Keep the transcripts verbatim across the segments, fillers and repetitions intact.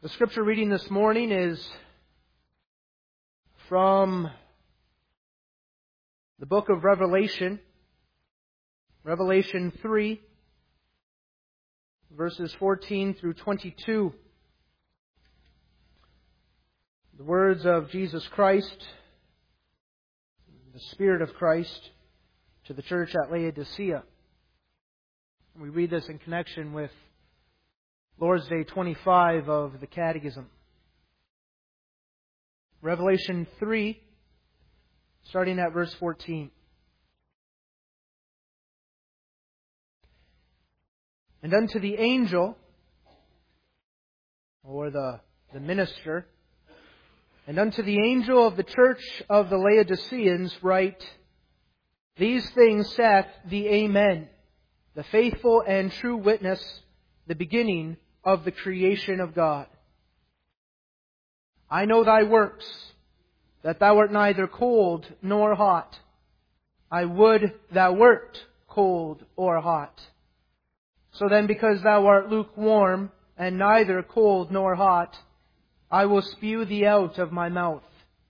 The scripture reading this morning is from the book of Revelation, Revelation three, verses fourteen through twenty-two. The words of Jesus Christ, the Spirit of Christ, to the church at Laodicea. We read this in connection with Lord's Day twenty-five of the Catechism. Revelation three, starting at verse fourteen. And unto the angel, or the, the minister, and unto the angel of the church of the Laodiceans write, These things saith the Amen, the faithful and true witness, the beginning of the creation of God. I know thy works, that thou art neither cold nor hot. I would thou wert cold or hot. So then, because thou art lukewarm, and neither cold nor hot, I will spew thee out of my mouth.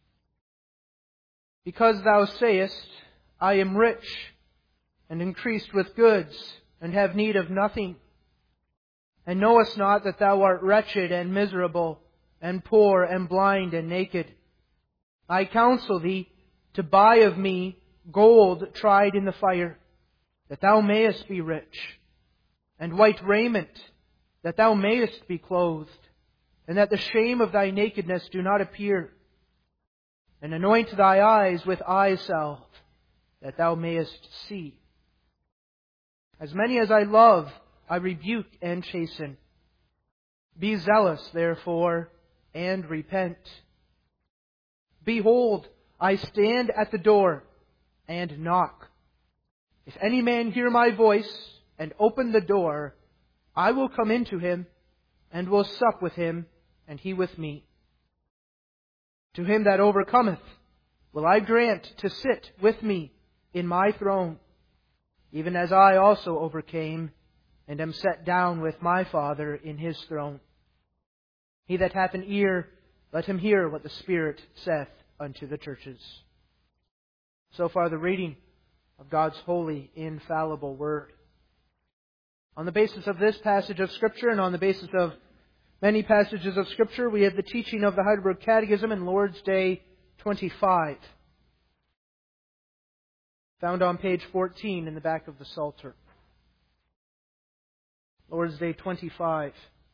Because thou sayest, I am rich, and increased with goods, and have need of nothing, and knowest not that thou art wretched and miserable, and poor and blind and naked. I counsel thee to buy of me gold tried in the fire, that thou mayest be rich, and white raiment, that thou mayest be clothed, and that the shame of thy nakedness do not appear. And anoint thy eyes with eye salve, that thou mayest see. As many as I love, I rebuke and chasten. Be zealous, therefore, and repent. Behold, I stand at the door and knock. If any man hear my voice and open the door, I will come into him and will sup with him, and he with me. To him that overcometh will I grant to sit with me in my throne, even as I also overcame, and am set down with my Father in His throne. He that hath an ear, let him hear what the Spirit saith unto the churches. So far the reading of God's holy, infallible Word. On the basis of this passage of Scripture, and on the basis of many passages of Scripture, we have the teaching of the Heidelberg Catechism in Lord's Day twenty-five, found on page fourteen in the back of the Psalter. Lord's Day twenty-five.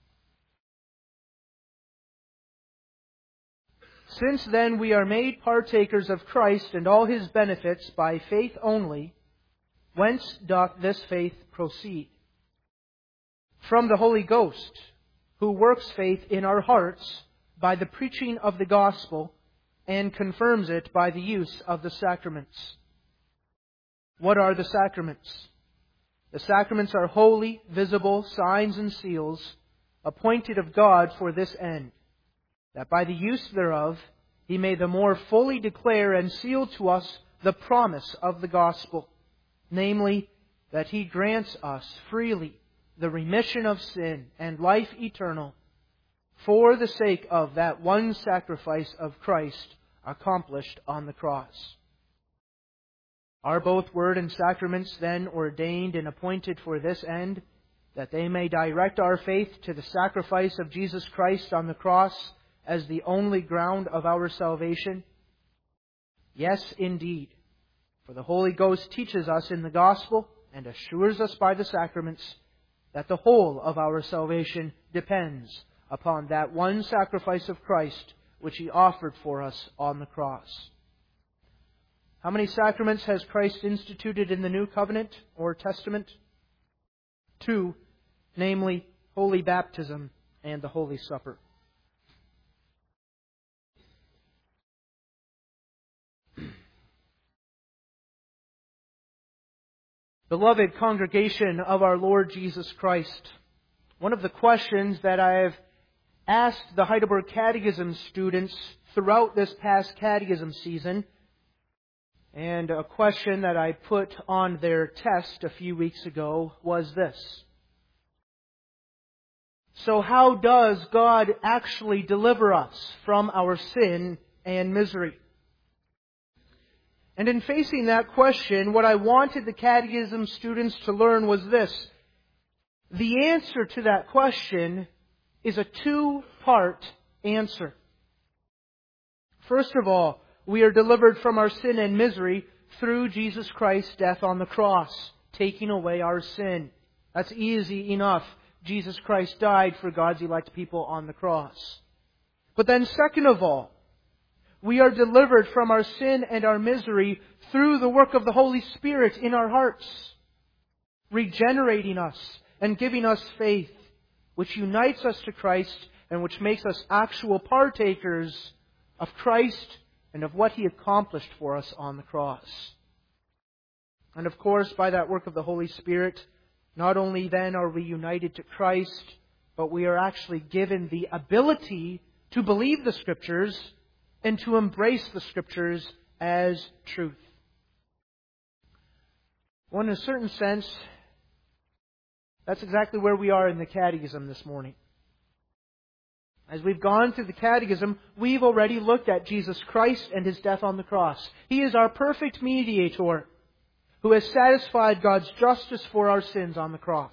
Since then we are made partakers of Christ and all His benefits by faith only, whence doth this faith proceed? From the Holy Ghost, who works faith in our hearts by the preaching of the gospel and confirms it by the use of the sacraments. What are the sacraments? The sacraments are holy, visible signs and seals appointed of God for this end, that by the use thereof He may the more fully declare and seal to us the promise of the gospel, namely, that He grants us freely the remission of sin and life eternal for the sake of that one sacrifice of Christ accomplished on the cross. Are both Word and Sacraments then ordained and appointed for this end, that they may direct our faith to the sacrifice of Jesus Christ on the cross as the only ground of our salvation? Yes, indeed. For the Holy Ghost teaches us in the Gospel and assures us by the sacraments that the whole of our salvation depends upon that one sacrifice of Christ which He offered for us on the cross. How many sacraments has Christ instituted in the New Covenant or Testament? Two, namely, Holy Baptism and the Holy Supper. Beloved congregation of our Lord Jesus Christ, one of the questions that I have asked the Heidelberg Catechism students throughout this past catechism season, and a question that I put on their test a few weeks ago, was this. So how does God actually deliver us from our sin and misery? And in facing that question, what I wanted the Catechism students to learn was this. The answer to that question is a two-part answer. First of all, we are delivered from our sin and misery through Jesus Christ's death on the cross, taking away our sin. That's easy enough. Jesus Christ died for God's elect people on the cross. But then second of all, we are delivered from our sin and our misery through the work of the Holy Spirit in our hearts, regenerating us and giving us faith, which unites us to Christ and which makes us actual partakers of Christ and of what He accomplished for us on the cross. And of course, by that work of the Holy Spirit, not only then are we united to Christ, but we are actually given the ability to believe the Scriptures and to embrace the Scriptures as truth. Well, in a certain sense, that's exactly where we are in the Catechism this morning. As we've gone through the Catechism, we've already looked at Jesus Christ and His death on the cross. He is our perfect mediator who has satisfied God's justice for our sins on the cross.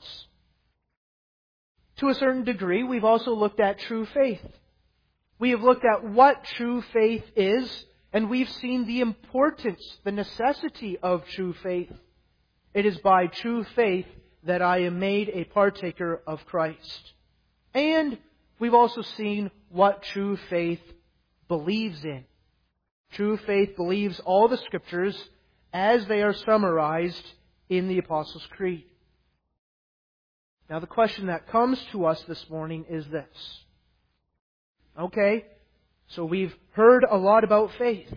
To a certain degree, we've also looked at true faith. We have looked at what true faith is, and we've seen the importance, the necessity of true faith. It is by true faith that I am made a partaker of Christ. And we've also seen what true faith believes in. True faith believes all the Scriptures as they are summarized in the Apostles' Creed. Now the question that comes to us this morning is this. Okay, so we've heard a lot about faith.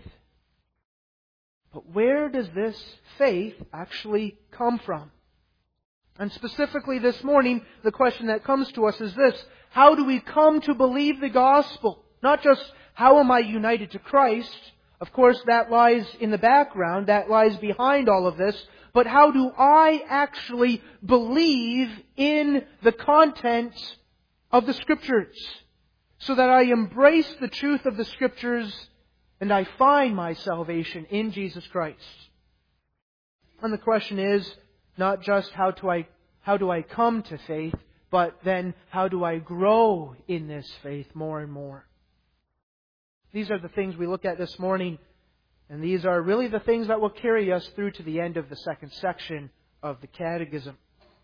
But where does this faith actually come from? And specifically this morning, the question that comes to us is this. How do we come to believe the gospel? Not just how am I united to Christ? Of course, that lies in the background. That lies behind all of this. But how do I actually believe in the content of the Scriptures? So that I embrace the truth of the Scriptures and I find my salvation in Jesus Christ. And the question is not just how do I, how do I come to faith, but then how do I grow in this faith more and more? These are the things we look at this morning, and these are really the things that will carry us through to the end of the second section of the Catechism.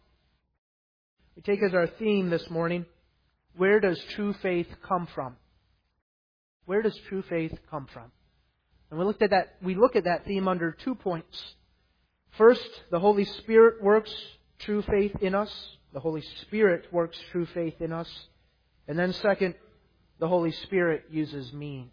We take as our theme this morning, where does true faith come from? Where does true faith come from? And we looked at that, we look at that theme under two points. First, the Holy Spirit works true faith in us. The Holy Spirit works true faith in us. And then second, the Holy Spirit uses means.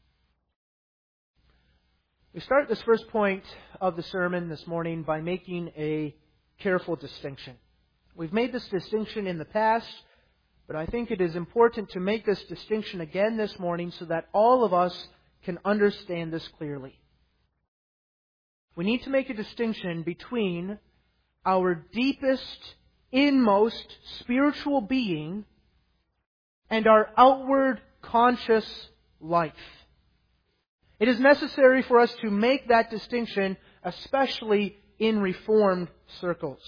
We start this first point of the sermon this morning by making a careful distinction. We've made this distinction in the past, but I think it is important to make this distinction again this morning so that all of us can understand this clearly. We need to make a distinction between our deepest, inmost spiritual being and our outward conscious life. It is necessary for us to make that distinction, especially in Reformed circles.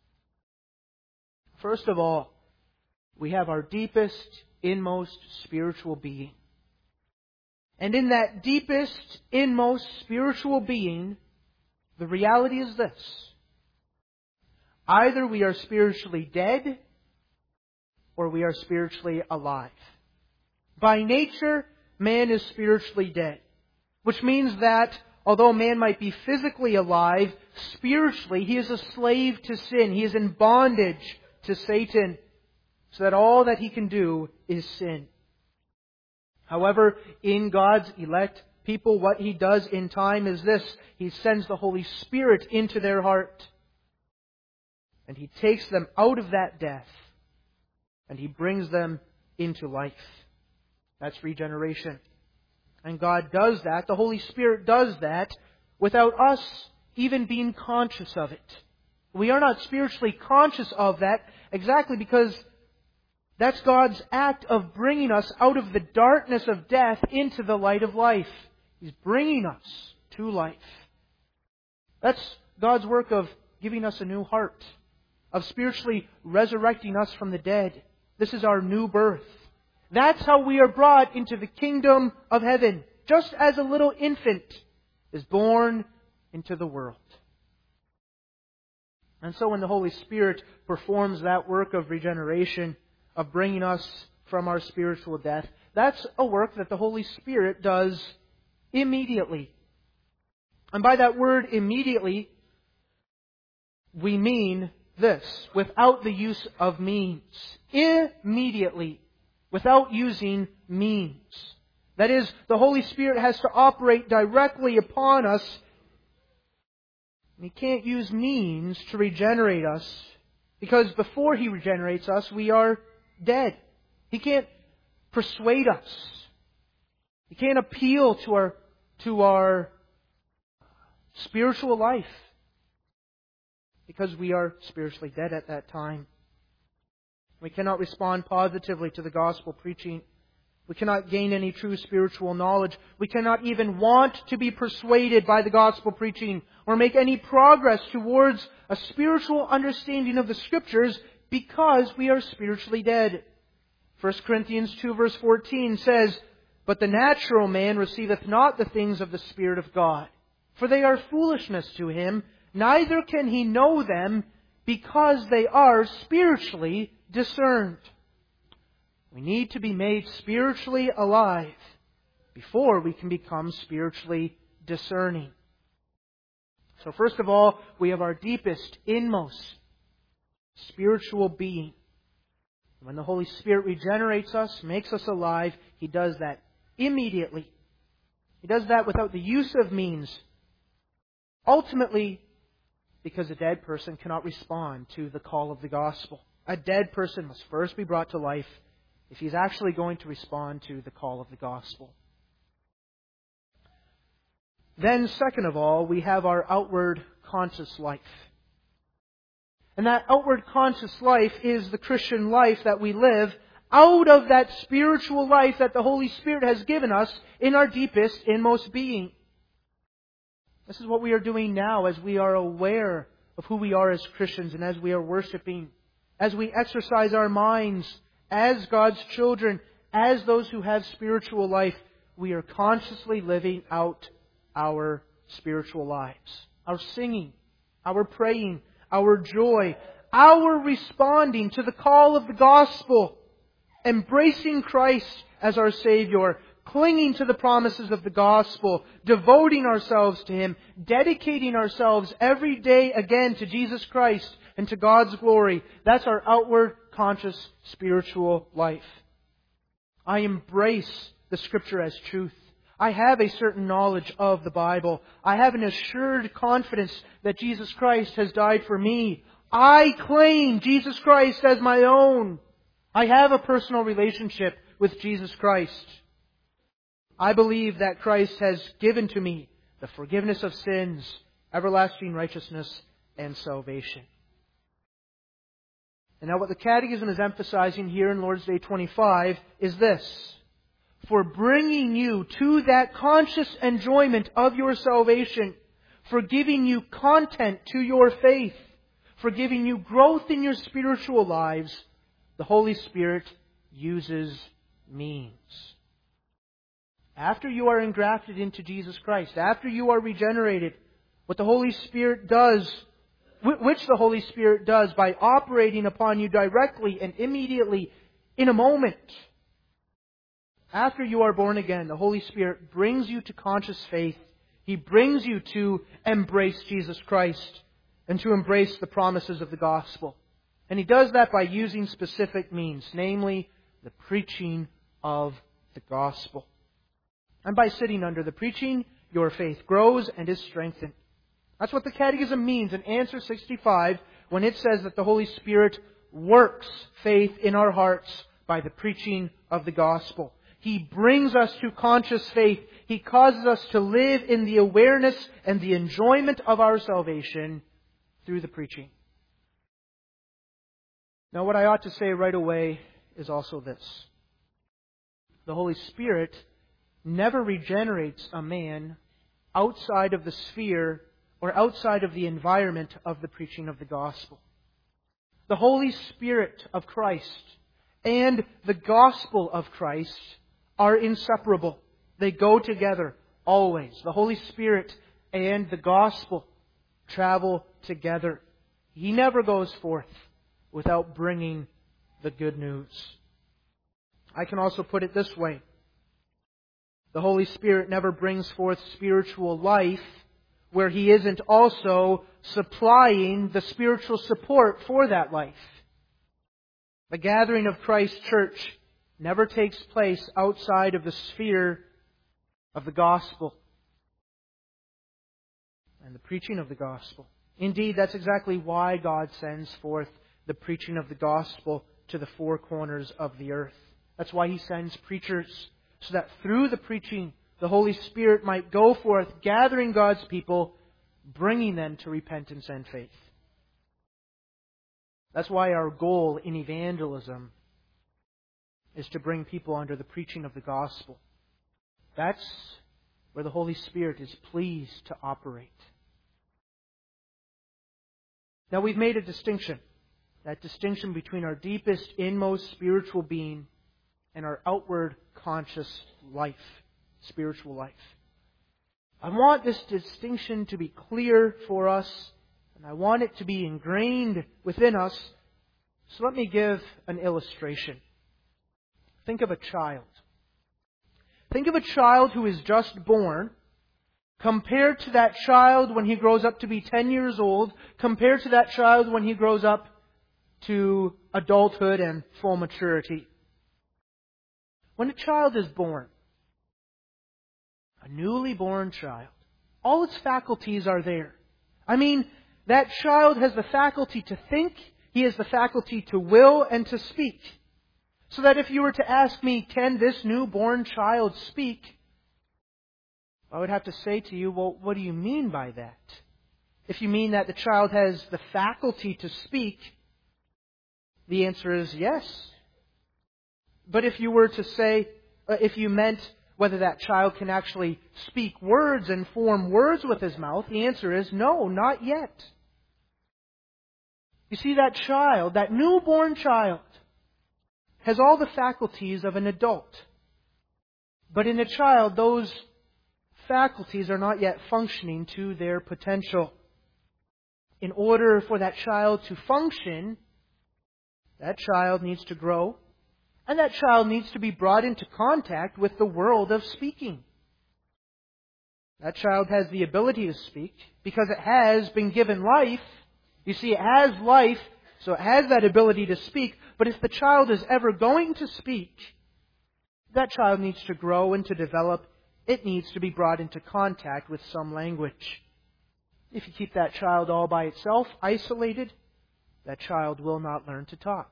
First of all, we have our deepest, inmost spiritual being. And in that deepest, inmost spiritual being, the reality is this. Either we are spiritually dead, or we are spiritually alive. By nature, man is spiritually dead. Which means that, although man might be physically alive, spiritually he is a slave to sin. He is in bondage to Satan. So that all that he can do is sin. However, in God's elect people, what He does in time is this. He sends the Holy Spirit into their heart. And He takes them out of that death. And He brings them into life. That's regeneration. And God does that, the Holy Spirit does that, without us even being conscious of it. We are not spiritually conscious of that exactly because That's God's act of bringing us out of the darkness of death into the light of life. He's bringing us to life. That's God's work of giving us a new heart, of spiritually resurrecting us from the dead. This is our new birth. That's how we are brought into the kingdom of heaven, just as a little infant is born into the world. And so when the Holy Spirit performs that work of regeneration, of bringing us from our spiritual death, that's a work that the Holy Spirit does immediately. And by that word immediately, we mean this, without the use of means. Immediately, without using means. That is, the Holy Spirit has to operate directly upon us. He can't use means to regenerate us, because before He regenerates us, we are dead. He can't persuade us. He can't appeal to our, to our spiritual life, because we are spiritually dead at that time. We cannot respond positively to the gospel preaching. We cannot gain any true spiritual knowledge. We cannot even want to be persuaded by the gospel preaching or make any progress towards a spiritual understanding of the Scriptures because we are spiritually dead. First Corinthians two verse fourteen says, "But the natural man receiveth not the things of the Spirit of God, for they are foolishness to him, neither can he know them, because they are spiritually discerned." We need to be made spiritually alive before we can become spiritually discerning. So first of all, we have our deepest, inmost spiritual being. When the Holy Spirit regenerates us, makes us alive, He does that immediately. He does that without the use of means. Ultimately, because a dead person cannot respond to the call of the gospel. A dead person must first be brought to life if he's actually going to respond to the call of the gospel. Then, second of all, we have our outward conscious life. And that outward conscious life is the Christian life that we live out of that spiritual life that the Holy Spirit has given us in our deepest, inmost being. This is what we are doing now as we are aware of who we are as Christians and as we are worshiping, as we exercise our minds as God's children, as those who have spiritual life. We are consciously living out our spiritual lives. Our singing, our praying, our joy, our responding to the call of the gospel, embracing Christ as our Savior, clinging to the promises of the gospel, devoting ourselves to Him, dedicating ourselves every day again to Jesus Christ and to God's glory. That's our outward, conscious, spiritual life. I embrace the Scripture as truth. I have a certain knowledge of the Bible. I have an assured confidence that Jesus Christ has died for me. I claim Jesus Christ as my own. I have a personal relationship with Jesus Christ. I believe that Christ has given to me the forgiveness of sins, everlasting righteousness, and salvation. And now what the Catechism is emphasizing here in Lord's Day twenty-five is this: for bringing you to that conscious enjoyment of your salvation, for giving you content to your faith, for giving you growth in your spiritual lives, the Holy Spirit uses means. After you are engrafted into Jesus Christ, after you are regenerated, what the Holy Spirit does, which the Holy Spirit does by operating upon you directly and immediately in a moment, after you are born again, the Holy Spirit brings you to conscious faith. He brings you to embrace Jesus Christ and to embrace the promises of the gospel. And He does that by using specific means, namely the preaching of the gospel. And by sitting under the preaching, your faith grows and is strengthened. That's what the Catechism means in answer sixty-five when it says that the Holy Spirit works faith in our hearts by the preaching of the gospel. He brings us to conscious faith. He causes us to live in the awareness and the enjoyment of our salvation through the preaching. Now, what I ought to say right away is also this. The Holy Spirit never regenerates a man outside of the sphere or outside of the environment of the preaching of the gospel. The Holy Spirit of Christ and the gospel of Christ are inseparable. They go together always. The Holy Spirit and the gospel travel together. He never goes forth without bringing the good news. I can also put it this way. The Holy Spirit never brings forth spiritual life where He isn't also supplying the spiritual support for that life. The gathering of Christ's church never takes place outside of the sphere of the gospel and the preaching of the gospel. Indeed, that's exactly why God sends forth the preaching of the gospel to the four corners of the earth. That's why He sends preachers, so that through the preaching, the Holy Spirit might go forth, gathering God's people, bringing them to repentance and faith. That's why our goal in evangelism is to bring people under the preaching of the gospel. That's where the Holy Spirit is pleased to operate. Now, we've made a distinction. That distinction between our deepest, inmost spiritual being and our outward conscious life, spiritual life. I want this distinction to be clear for us, and I want it to be ingrained within us. So let me give an illustration. Think of a child. Think of a child who is just born, compared to that child when he grows up to be ten years old, compared to that child when he grows up to adulthood and full maturity. When a child is born, a newly born child, all its faculties are there. I mean, that child has the faculty to think, he has the faculty to will and to speak. So that if you were to ask me, can this newborn child speak? I would have to say to you, well, what do you mean by that? If you mean that the child has the faculty to speak, the answer is yes. But if you were to say, if you meant whether that child can actually speak words and form words with his mouth, the answer is no, not yet. You see, that child, that newborn child, has all the faculties of an adult. But in a child, those faculties are not yet functioning to their potential. In order for that child to function, that child needs to grow, and that child needs to be brought into contact with the world of speaking. That child has the ability to speak because it has been given life. You see, it has life, so it has that ability to speak. But if the child is ever going to speak, that child needs to grow and to develop. It needs to be brought into contact with some language. If you keep that child all by itself, isolated, that child will not learn to talk.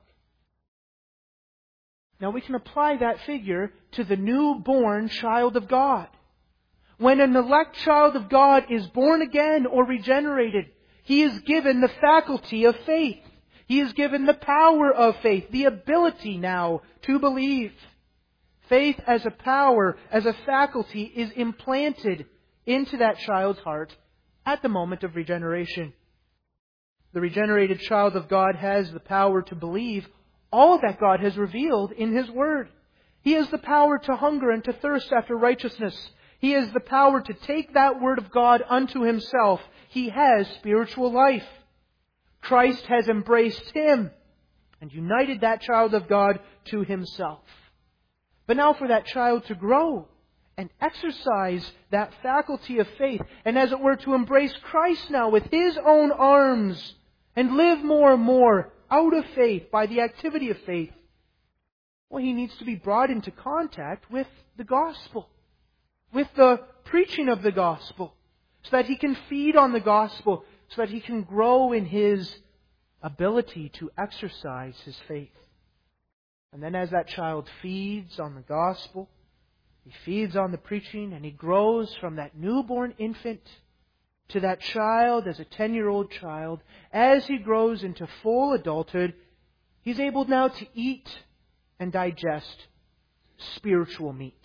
Now we can apply that figure to the newborn child of God. When an elect child of God is born again or regenerated, he is given the faculty of faith. He is given the power of faith, the ability now to believe. Faith as a power, as a faculty, is implanted into that child's heart at the moment of regeneration. The regenerated child of God has the power to believe all that God has revealed in His Word. He has the power to hunger and to thirst after righteousness. He has the power to take that Word of God unto himself. He has spiritual life. Christ has embraced him and united that child of God to Himself. But now for that child to grow and exercise that faculty of faith, and as it were to embrace Christ now with His own arms and live more and more out of faith, by the activity of faith, well, he needs to be brought into contact with the gospel, with the preaching of the gospel, so that he can feed on the gospel, so that he can grow in his ability to exercise his faith. And then as that child feeds on the gospel, he feeds on the preaching, and he grows from that newborn infant to that child as a ten-year-old child. As he grows into full adulthood, he's able now to eat and digest spiritual meat.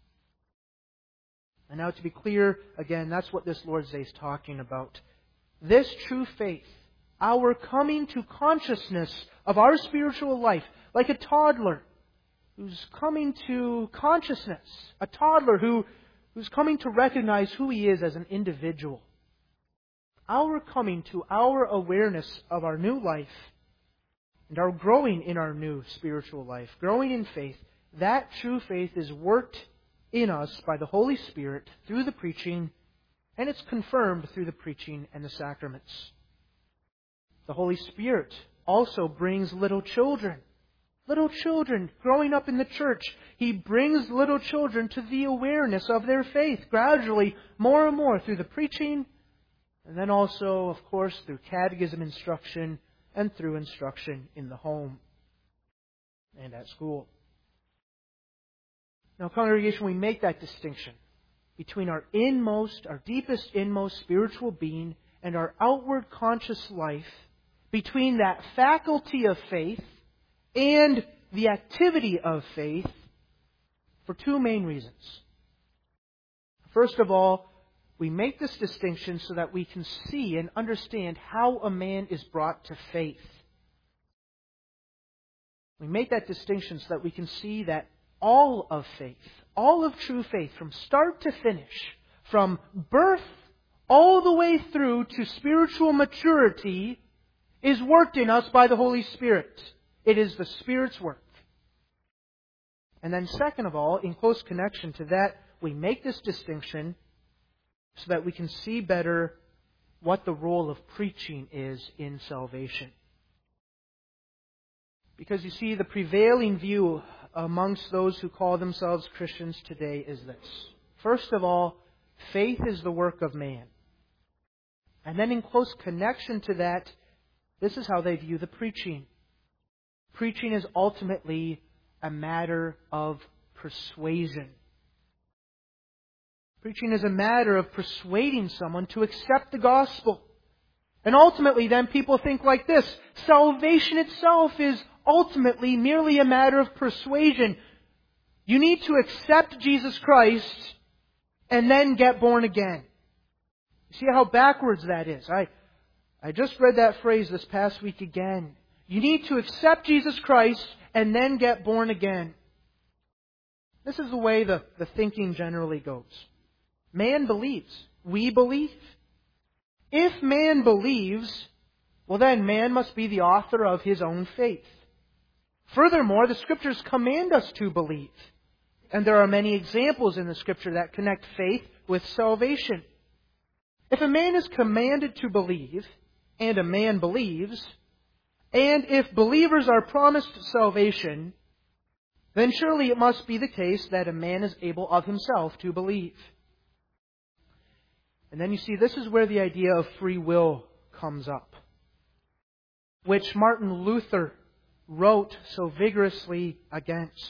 And now to be clear, again, that's what this Lord's Day is talking about. This true faith, our coming to consciousness of our spiritual life, like a toddler who's coming to consciousness, a toddler who, who's coming to recognize who he is as an individual. Our coming to our awareness of our new life and our growing in our new spiritual life, growing in faith, that true faith is worked in us by the Holy Spirit through the preaching, and it's confirmed through the preaching and the sacraments. The Holy Spirit also brings little children. Little children growing up in the church. He brings little children to the awareness of their faith gradually, more and more through the preaching, and then also, of course, through catechism instruction and through instruction in the home and at school. Now, congregation, we make that distinction between our inmost, our deepest inmost spiritual being and our outward conscious life, between that faculty of faith and the activity of faith, for two main reasons. First of all, we make this distinction so that we can see and understand how a man is brought to faith. We make that distinction so that we can see that all of faith, all of true faith, from start to finish, from birth all the way through to spiritual maturity, is worked in us by the Holy Spirit. It is the Spirit's work. And then second of all, in close connection to that, we make this distinction so that we can see better what the role of preaching is in salvation. Because you see, the prevailing view amongst those who call themselves Christians today is this. First of all, faith is the work of man. And then in close connection to that, this is how they view the preaching. Preaching is ultimately a matter of persuasion. Preaching is a matter of persuading someone to accept the gospel. And ultimately then people think like this: salvation itself is ultimately merely a matter of persuasion. You need to accept Jesus Christ and then get born again. You see how backwards that is? I, I just read that phrase this past week again. You need to accept Jesus Christ and then get born again. This is the way the, the thinking generally goes. Man believes. We believe. If man believes, well then man must be the author of his own faith. Furthermore, the Scriptures command us to believe. And there are many examples in the Scripture that connect faith with salvation. If a man is commanded to believe, and a man believes, and if believers are promised salvation, then surely it must be the case that a man is able of himself to believe. And then you see, this is where the idea of free will comes up, which Martin Luther wrote so vigorously against.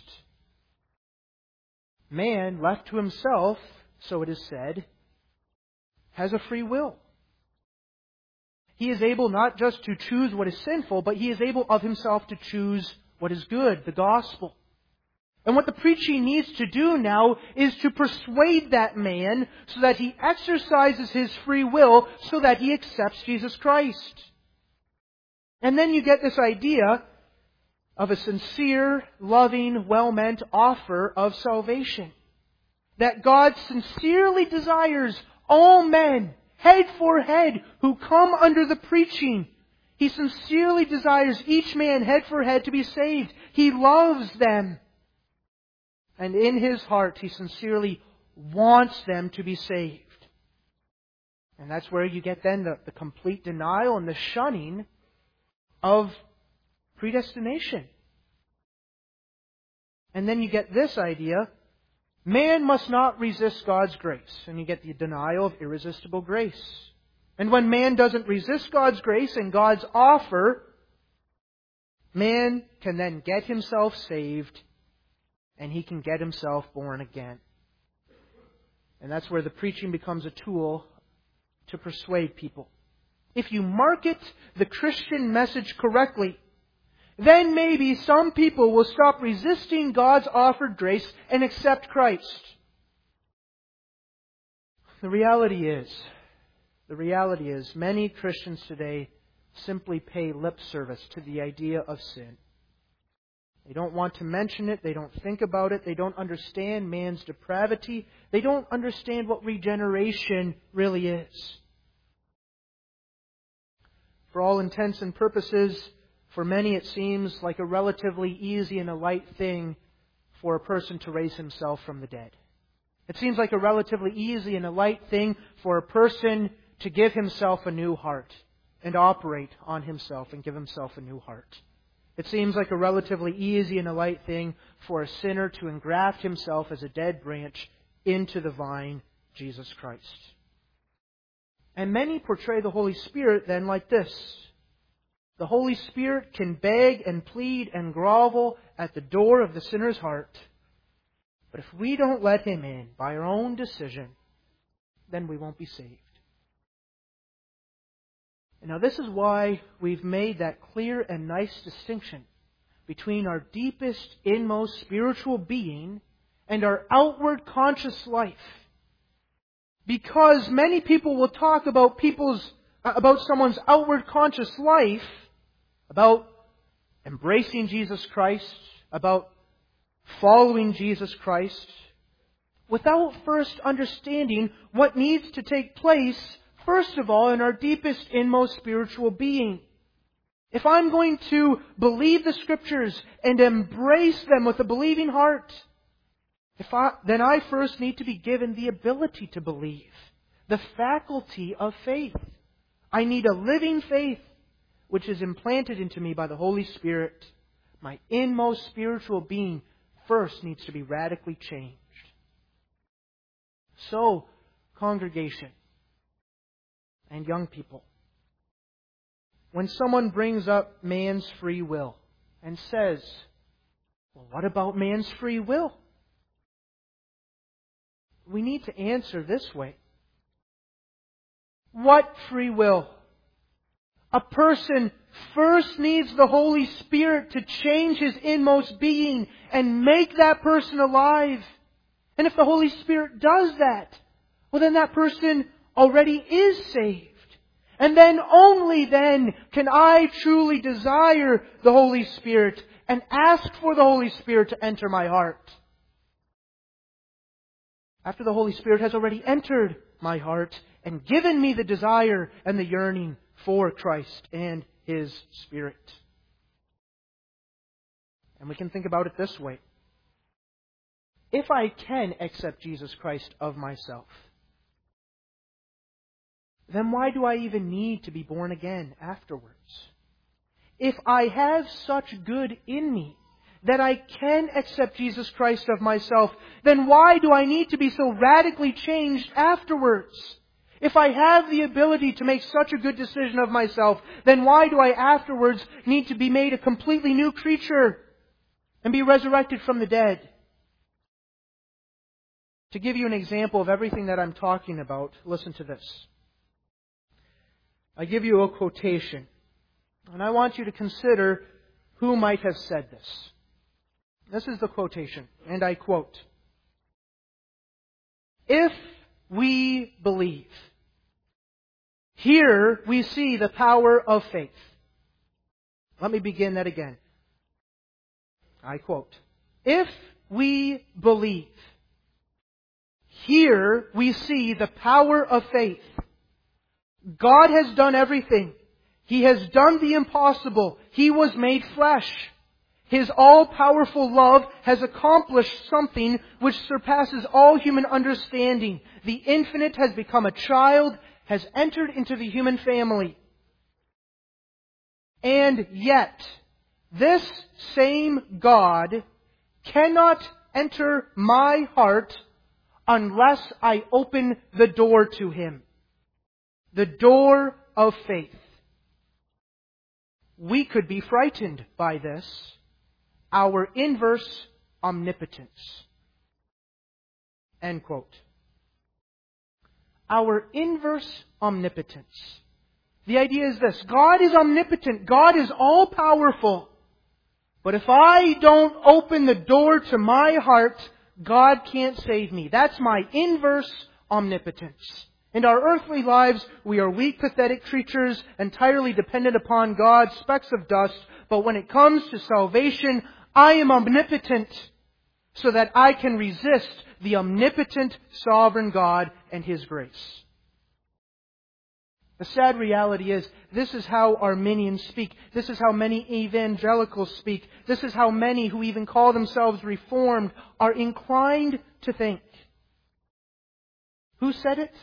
Man, left to himself, so it is said, has a free will. He is able not just to choose what is sinful, but he is able of himself to choose what is good, the gospel. And what the preaching needs to do now is to persuade that man so that he exercises his free will so that he accepts Jesus Christ. And then you get this idea of a sincere, loving, well-meant offer of salvation. That God sincerely desires all men, head for head, who come under the preaching. He sincerely desires each man, head for head, to be saved. He loves them. And in His heart, He sincerely wants them to be saved. And that's where you get then the, the complete denial and the shunning of predestination. And then you get this idea: man must not resist God's grace. And you get the denial of irresistible grace. And when man doesn't resist God's grace and God's offer, man can then get himself saved and he can get himself born again. And that's where the preaching becomes a tool to persuade people. If you market the Christian message correctly, then maybe some people will stop resisting God's offered grace and accept Christ. The reality is, the reality is, many Christians today simply pay lip service to the idea of sin. They don't want to mention it. They don't think about it. They don't understand man's depravity. They don't understand what regeneration really is. For all intents and purposes, for many it seems like a relatively easy and a light thing for a person to raise himself from the dead. It seems like a relatively easy and a light thing for a person to give himself a new heart and operate on himself and give himself a new heart. It seems like a relatively easy and a light thing for a sinner to engraft himself as a dead branch into the vine, Jesus Christ. And many portray the Holy Spirit then like this. The Holy Spirit can beg and plead and grovel at the door of the sinner's heart. But if we don't let Him in by our own decision, then we won't be saved. And now this is why we've made that clear and nice distinction between our deepest, inmost spiritual being and our outward conscious life. Because many people will talk about people's about someone's outward conscious life, about embracing Jesus Christ, about following Jesus Christ, without first understanding what needs to take place, first of all, in our deepest, inmost spiritual being. If I'm going to believe the Scriptures and embrace them with a believing heart, if I, then I first need to be given the ability to believe, the faculty of faith. I need a living faith which is implanted into me by the Holy Spirit. My inmost spiritual being first needs to be radically changed. So, congregation and young people, when someone brings up man's free will and says, well, what about man's free will? We need to answer this way. What free will? A person first needs the Holy Spirit to change his inmost being and make that person alive. And if the Holy Spirit does that, well then that person already is saved. And then only then can I truly desire the Holy Spirit and ask for the Holy Spirit to enter my heart. After the Holy Spirit has already entered my heart and given me the desire and the yearning for Christ and His Spirit. And we can think about it this way. If I can accept Jesus Christ of myself, then why do I even need to be born again afterwards? If I have such good in me that I can accept Jesus Christ of myself, then why do I need to be so radically changed afterwards? If I have the ability to make such a good decision of myself, then why do I afterwards need to be made a completely new creature and be resurrected from the dead? To give you an example of everything that I'm talking about, listen to this. I give you a quotation, and I want you to consider who might have said this. This is the quotation, and I quote, "If we believe, here we see the power of faith." Let me begin that again. I quote, "If we believe, here we see the power of faith. God has done everything. He has done the impossible. He was made flesh. His all-powerful love has accomplished something which surpasses all human understanding. The infinite has become a child, has entered into the human family. And yet, this same God cannot enter my heart unless I open the door to Him. The door of faith." We could be frightened by this. Our inverse omnipotence. End quote. Our inverse omnipotence. The idea is this. God is omnipotent. God is all-powerful. But if I don't open the door to my heart, God can't save me. That's my inverse omnipotence. In our earthly lives, we are weak, pathetic creatures, entirely dependent upon God, specks of dust. But when it comes to salvation, I am omnipotent, so that I can resist the omnipotent, sovereign God and His grace. The sad reality is, this is how Arminians speak. This is how many evangelicals speak. This is how many who even call themselves Reformed are inclined to think. Who said it?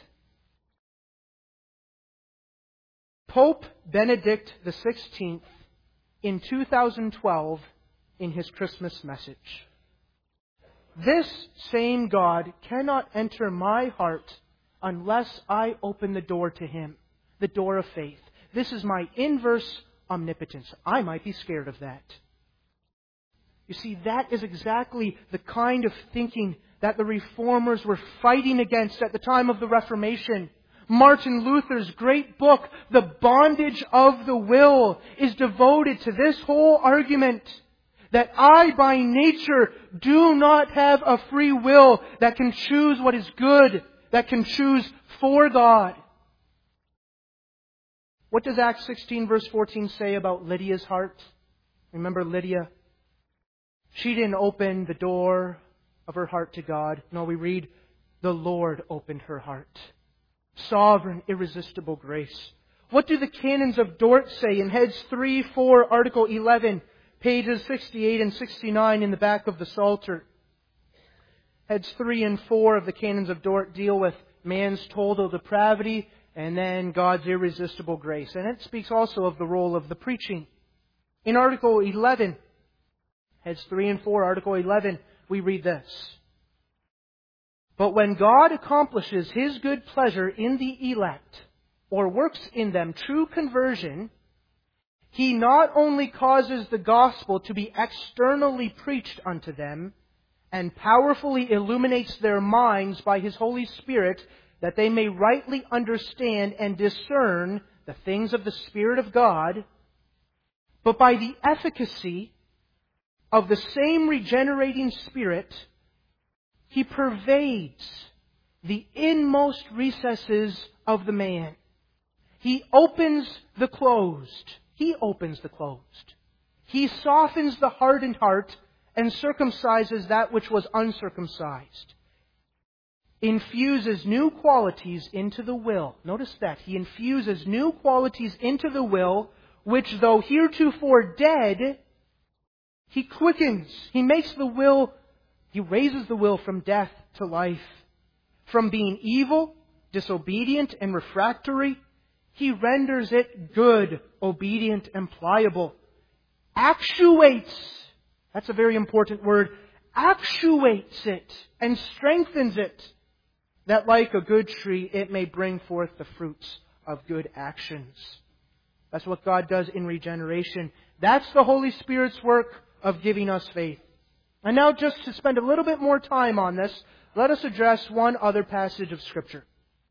Pope Benedict the sixteenth in two thousand twelve in his Christmas message. This same God cannot enter my heart unless I open the door to Him, the door of faith. This is my inverse omnipotence. I might be scared of that. You see, that is exactly the kind of thinking that the Reformers were fighting against at the time of the Reformation. Martin Luther's great book, The Bondage of the Will, is devoted to this whole argument that I, by nature, do not have a free will that can choose what is good, that can choose for God. What does Acts sixteen verse fourteen say about Lydia's heart? Remember Lydia? She didn't open the door of her heart to God. No, we read, the Lord opened her heart. Sovereign, irresistible grace. What do the canons of Dort say in heads three, four, article eleven, pages sixty-eight and sixty-nine in the back of the Psalter? Heads three and four of the canons of Dort deal with man's total depravity and then God's irresistible grace. And it speaks also of the role of the preaching. In article eleven, heads three and four, article eleven, we read this. But when God accomplishes His good pleasure in the elect, or works in them true conversion, He not only causes the gospel to be externally preached unto them, and powerfully illuminates their minds by His Holy Spirit, that they may rightly understand and discern the things of the Spirit of God, but by the efficacy of the same regenerating Spirit, He pervades the inmost recesses of the man. He opens the closed. He opens the closed. He softens the hardened heart and circumcises that which was uncircumcised. Infuses new qualities into the will. Notice that. He infuses new qualities into the will, which though heretofore dead, He quickens. He makes the will, He raises the will from death to life. From being evil, disobedient, and refractory, He renders it good, obedient, and pliable. Actuates. That's a very important word. Actuates it and strengthens it, that like a good tree it may bring forth the fruits of good actions. That's what God does in regeneration. That's the Holy Spirit's work of giving us faith. And now, just to spend a little bit more time on this, let us address one other passage of Scripture.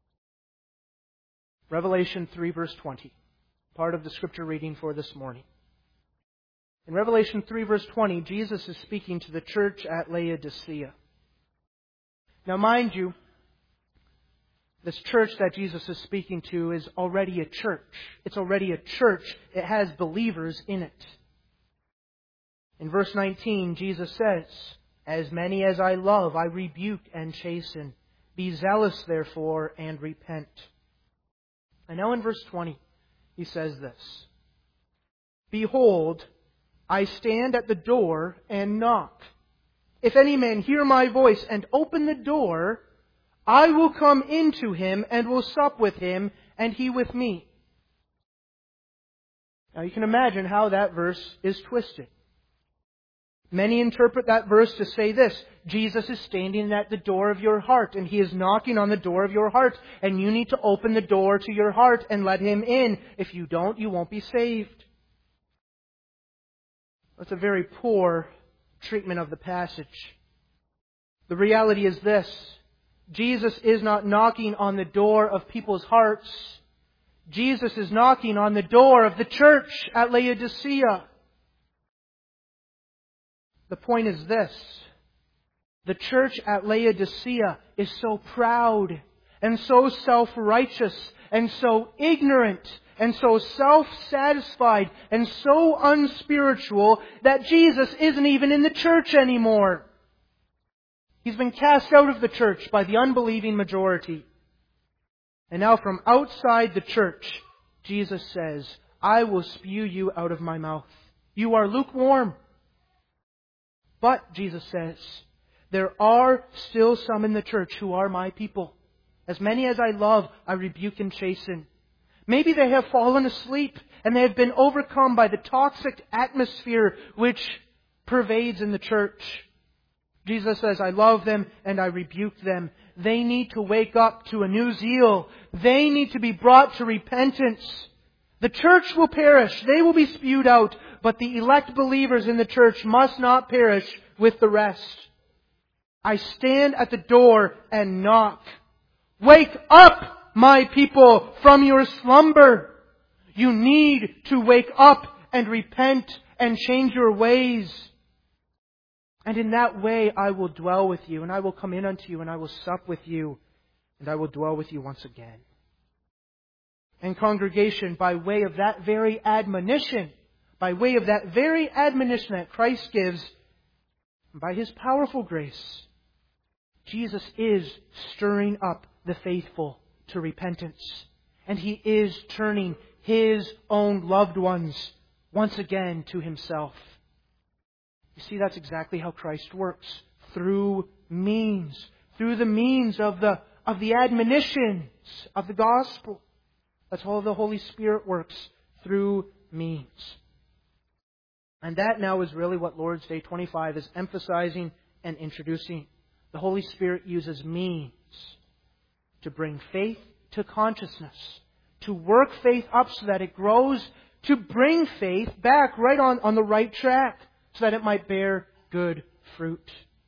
Revelation three verse twenty. Part of the Scripture reading for this morning. In Revelation three verse twenty, Jesus is speaking to the church at Laodicea. Now mind you, this church that Jesus is speaking to is already a church. It's already a church. It has believers in it. In verse nineteen, Jesus says, As many as I love, I rebuke and chasten. Be zealous, therefore, and repent. And now in verse twenty, He says this, Behold, I stand at the door and knock. If any man hear my voice and open the door, I will come into him and will sup with him, and he with me. Now you can imagine how that verse is twisted. Many interpret that verse to say this: Jesus is standing at the door of your heart, and He is knocking on the door of your heart, and you need to open the door to your heart and let Him in. If you don't, you won't be saved. That's a very poor treatment of the passage. The reality is this: Jesus is not knocking on the door of people's hearts. Jesus is knocking on the door of the church at Laodicea. The point is this. The church at Laodicea is so proud and so self-righteous and so ignorant and so self-satisfied and so unspiritual that Jesus isn't even in the church anymore. He's been cast out of the church by the unbelieving majority. And now from outside the church, Jesus says, I will spew you out of my mouth. You are lukewarm. But, Jesus says, there are still some in the church who are my people. As many as I love, I rebuke and chasten. Maybe they have fallen asleep and they have been overcome by the toxic atmosphere which pervades in the church. Jesus says, I love them and I rebuke them. They need to wake up to a new zeal. They need to be brought to repentance. The church will perish. They will be spewed out. But the elect believers in the church must not perish with the rest. I stand at the door and knock. Wake up, my people, from your slumber. You need to wake up and repent and change your ways. And in that way I will dwell with you, and I will come in unto you, and I will sup with you, and I will dwell with you once again. And congregation, by way of that very admonition, by way of that very admonition that Christ gives, by His powerful grace, Jesus is stirring up the faithful to repentance. And He is turning His own loved ones once again to Himself. You see, that's exactly how Christ works. Through means. Through the means of the, of the admonitions of the gospel. That's how the Holy Spirit works. Through means. And that now is really what Lord's Day twenty-five is emphasizing and introducing. The Holy Spirit uses means to bring faith to consciousness. To work faith up so that it grows. To bring faith back right on, on the right track. So that it might bear good fruit.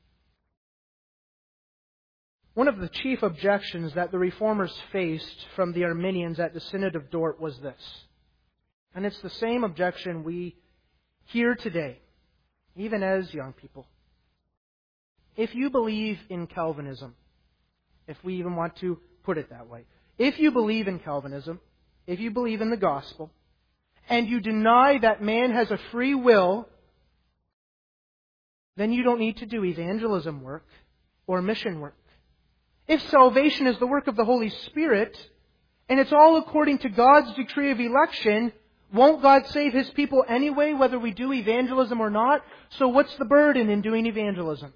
One of the chief objections that the Reformers faced from the Arminians at the Synod of Dort was this. And it's the same objection we hear today, even as young people. If you believe in Calvinism, if we even want to put it that way, if you believe in Calvinism, if you believe in the gospel, and you deny that man has a free will, then you don't need to do evangelism work or mission work. If salvation is the work of the Holy Spirit, and it's all according to God's decree of election, won't God save His people anyway, whether we do evangelism or not? So what's the burden in doing evangelism?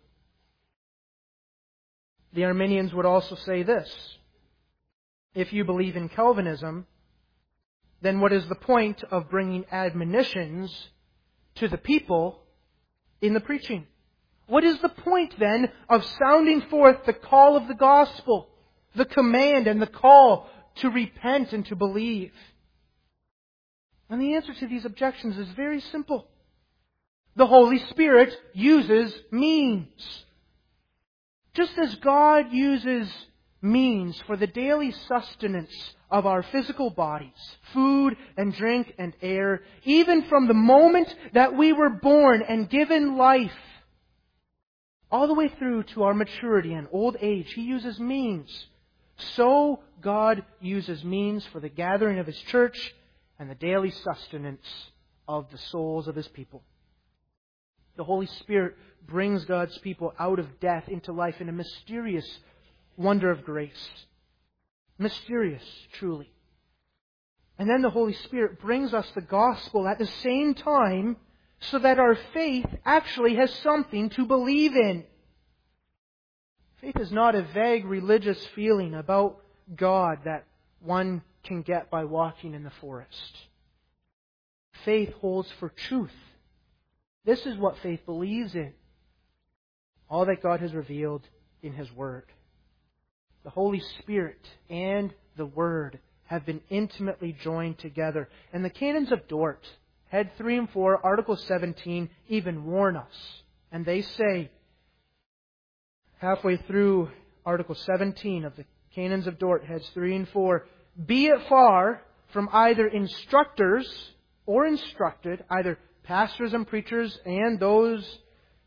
The Arminians would also say this. If you believe in Calvinism, then what is the point of bringing admonitions to the people in the preaching? What is the point then of sounding forth the call of the gospel, the command and the call to repent and to believe? And the answer to these objections is very simple. The Holy Spirit uses means. Just as God uses means for the daily sustenance of our physical bodies, food and drink and air, even from the moment that we were born and given life, all the way through to our maturity and old age, He uses means. So God uses means for the gathering of His church and the daily sustenance of the souls of His people. The Holy Spirit brings God's people out of death into life in a mysterious wonder of grace. Mysterious, truly. And then the Holy Spirit brings us the gospel at the same time so that our faith actually has something to believe in. Faith is not a vague religious feeling about God that one can get by walking in the forest. Faith holds for truth. This is what faith believes in. All that God has revealed in His Word. The Holy Spirit and the Word have been intimately joined together. And the Canons of Dort, Head three and four, Article seventeen, even warn us. And they say, halfway through Article seventeen of the Canons of Dort, Heads three and four, be it far from either instructors or instructed, either pastors and preachers and those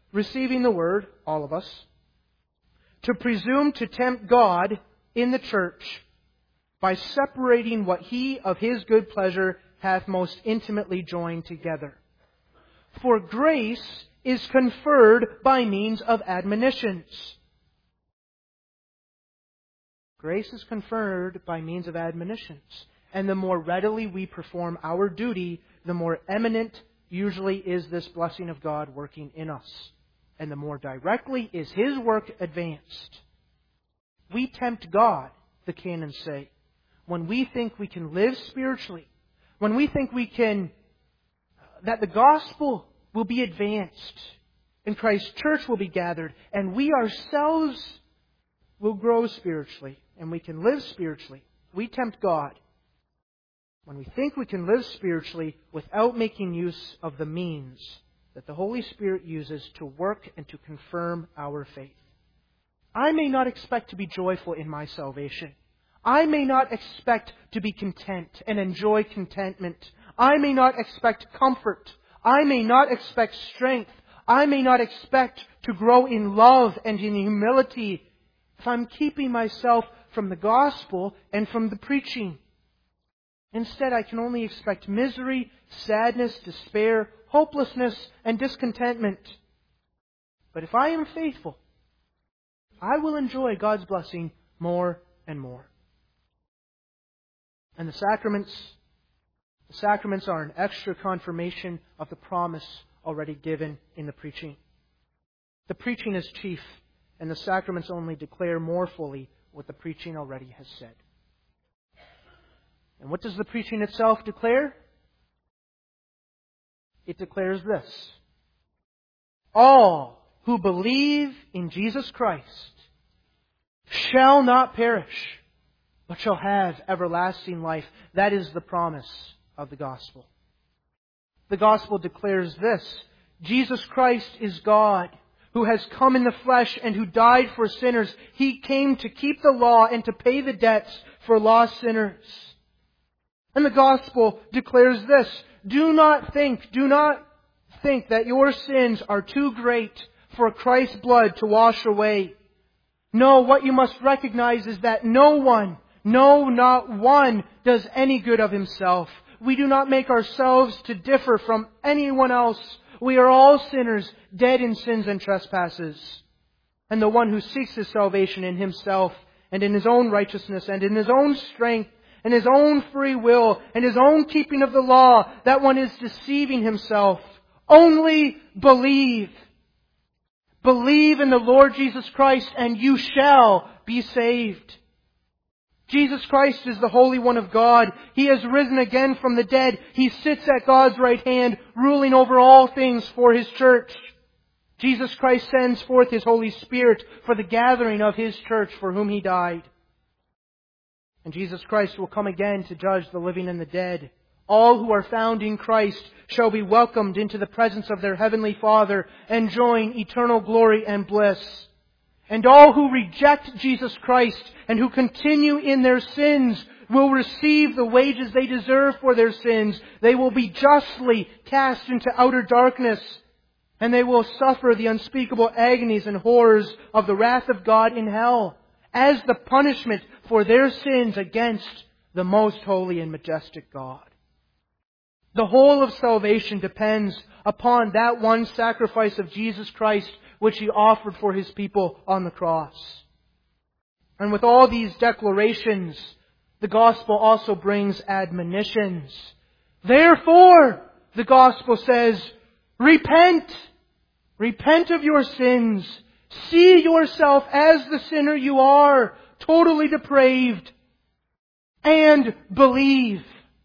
receiving the word, all of us, to presume to tempt God in the church by separating what He of His good pleasure hath most intimately joined together. For grace is conferred by means of admonitions. Grace is conferred by means of admonitions. And the more readily we perform our duty, the more eminent usually is this blessing of God working in us. And the more directly is His work advanced. We tempt God, the canons say, when we think we can live spiritually, when we think we can, that the gospel will be advanced, and Christ's church will be gathered, and we ourselves will grow spiritually, and we can live spiritually. We tempt God when we think we can live spiritually without making use of the means that the Holy Spirit uses to work and to confirm our faith. I may not expect to be joyful in my salvation. I may not expect to be content and enjoy contentment. I may not expect comfort. I may not expect strength. I may not expect to grow in love and in humility if I'm keeping myself from the gospel and from the preaching. Instead, I can only expect misery, sadness, despair, hopelessness, and discontentment. But if I am faithful, I will enjoy God's blessing more and more. And the sacraments, the sacraments are an extra confirmation of the promise already given in the preaching. The preaching is chief, and the sacraments only declare more fully what the preaching already has said. And what does the preaching itself declare? It declares this: all who believe in Jesus Christ shall not perish, but shall have everlasting life. That is the promise of the gospel. The gospel declares this: Jesus Christ is God, who has come in the flesh and who died for sinners. He came to keep the law and to pay the debts for lost sinners. And the gospel declares this: do not think, do not think that your sins are too great for Christ's blood to wash away. No, what you must recognize is that no one, no, not one, does any good of himself. We do not make ourselves to differ from anyone else. We are all sinners, dead in sins and trespasses. And the one who seeks his salvation in himself and in his own righteousness and in his own strength and his own free will and his own keeping of the law, that one is deceiving himself. Only believe. Believe in the Lord Jesus Christ and you shall be saved. Jesus Christ is the Holy One of God. He has risen again from the dead. He sits at God's right hand, ruling over all things for His church. Jesus Christ sends forth His Holy Spirit for the gathering of His church for whom He died. And Jesus Christ will come again to judge the living and the dead. All who are found in Christ shall be welcomed into the presence of their Heavenly Father and join eternal glory and bliss. And all who reject Jesus Christ and who continue in their sins will receive the wages they deserve for their sins. They will be justly cast into outer darkness, and they will suffer the unspeakable agonies and horrors of the wrath of God in hell as the punishment for their sins against the most holy and majestic God. The whole of salvation depends upon that one sacrifice of Jesus Christ which He offered for His people on the cross. And with all these declarations, the gospel also brings admonitions. Therefore, the gospel says, repent! Repent of your sins. See yourself as the sinner you are, totally depraved. And believe.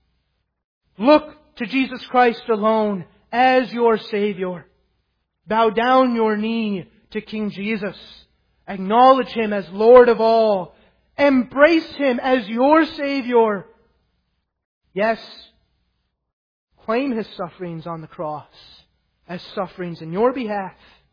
Look to Jesus Christ alone as your Savior. Bow down your knee to King Jesus. Acknowledge Him as Lord of all. Embrace Him as your Savior. Yes, claim His sufferings on the cross as sufferings in your behalf.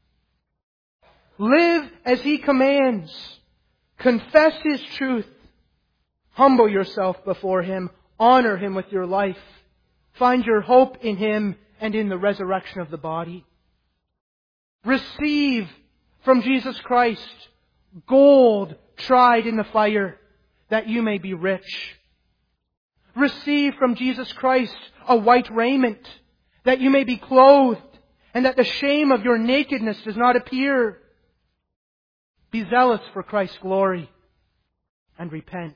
Live as He commands. Confess His truth. Humble yourself before Him. Honor Him with your life. Find your hope in Him and in the resurrection of the body. Receive from Jesus Christ gold tried in the fire, that you may be rich. Receive from Jesus Christ a white raiment, that you may be clothed, and that the shame of your nakedness does not appear. Be zealous for Christ's glory, and repent.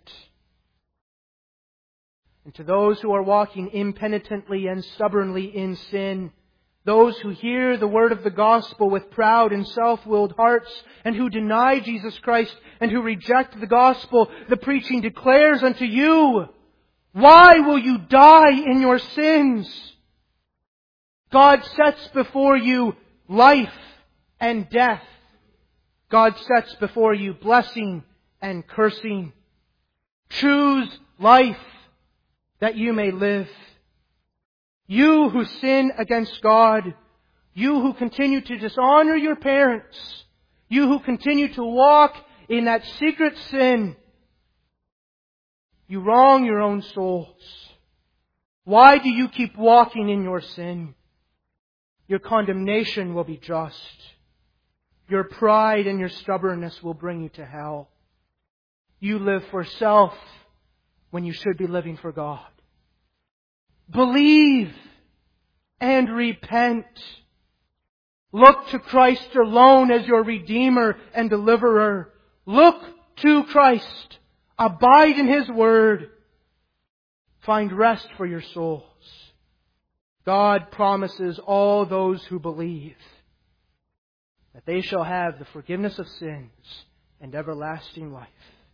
And to those who are walking impenitently and stubbornly in sin, those who hear the word of the gospel with proud and self-willed hearts, and who deny Jesus Christ and who reject the gospel, the preaching declares unto you, why will you die in your sins? God sets before you life and death. God sets before you blessing and cursing. Choose life that you may live. You who sin against God, you who continue to dishonor your parents, you who continue to walk in that secret sin, you wrong your own souls. Why do you keep walking in your sin? Your condemnation will be just. Your pride and your stubbornness will bring you to hell. You live for self when you should be living for God. Believe and repent. Look to Christ alone as your Redeemer and Deliverer. Look to Christ. Abide in His Word. Find rest for your souls. God promises all those who believe that they shall have the forgiveness of sins and everlasting life.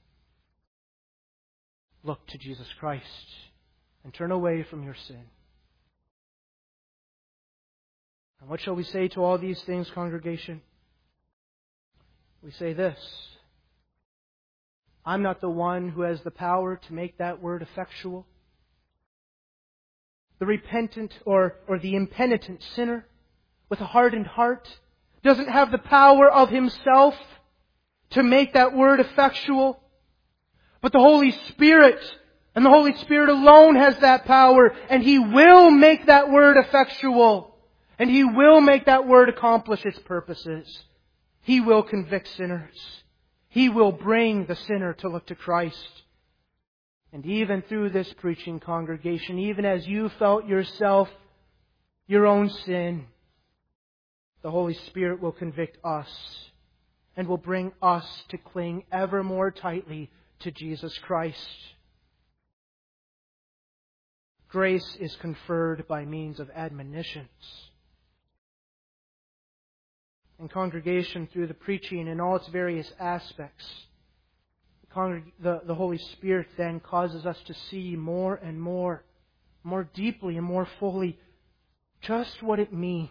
Look to Jesus Christ and turn away from your sin. And what shall we say to all these things, congregation? We say this: I'm not the one who has the power to make that word effectual. The repentant or, or the impenitent sinner with a hardened heart doesn't have the power of himself to make that word effectual. But the Holy Spirit, and the Holy Spirit alone has that power, and He will make that word effectual. And He will make that word accomplish its purposes. He will convict sinners. He will bring the sinner to look to Christ. And even through this preaching, congregation, even as you felt yourself, your own sin, the Holy Spirit will convict us and will bring us to cling ever more tightly to Jesus Christ. Grace is conferred by means of admonitions. And congregation, through the preaching in all its various aspects, the, the Holy Spirit then causes us to see more and more, more deeply and more fully just what it means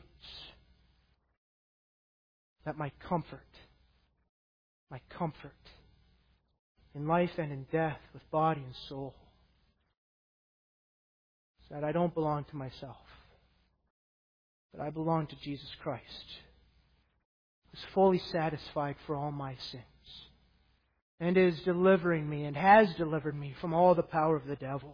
that my comfort, my comfort in life and in death with body and soul, is that I don't belong to myself, but I belong to Jesus Christ, who's fully satisfied for all my sins, and is delivering me and has delivered me from all the power of the devil.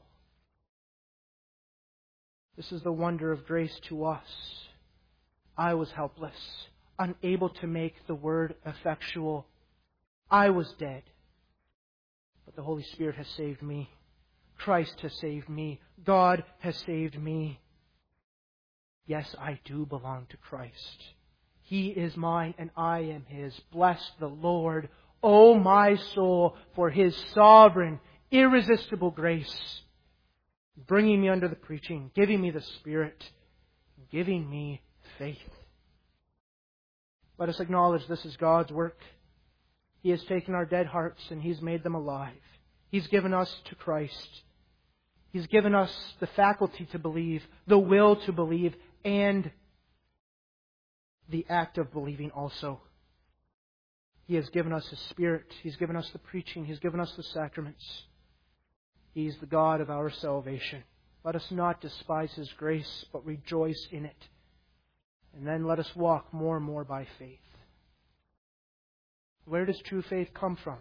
This is the wonder of grace to us. I was helpless, unable to make the word effectual. I was dead. But the Holy Spirit has saved me. Christ has saved me. God has saved me. Yes, I do belong to Christ. He is mine and I am His. Bless the Lord, O my soul, for His sovereign, irresistible grace, bringing me under the preaching, giving me the Spirit, giving me faith. Let us acknowledge this is God's work. He has taken our dead hearts and He's made them alive. He's given us to Christ. He's given us the faculty to believe, the will to believe, and the act of believing also. He has given us His Spirit. He's given us the preaching. He's given us the sacraments. He's the God of our salvation. Let us not despise His grace, but rejoice in it. And then let us walk more and more by faith. Where does true faith come from?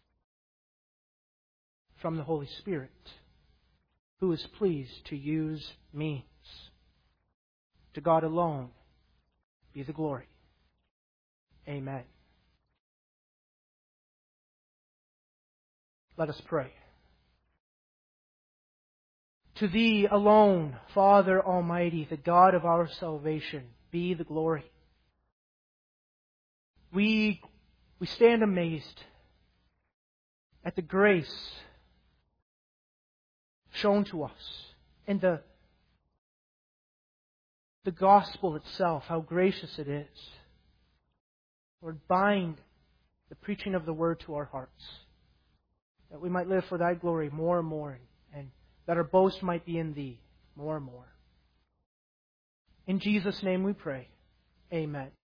From the Holy Spirit, who is pleased to use means. To God alone be the glory. Amen. Let us pray. To Thee alone, Father Almighty, the God of our salvation, be the glory. We, we stand amazed at the grace shown to us and the, the gospel itself, how gracious it is. Lord, bind the preaching of the Word to our hearts, that we might live for Thy glory more and more, and that our boast might be in Thee more and more. In Jesus' name we pray. Amen.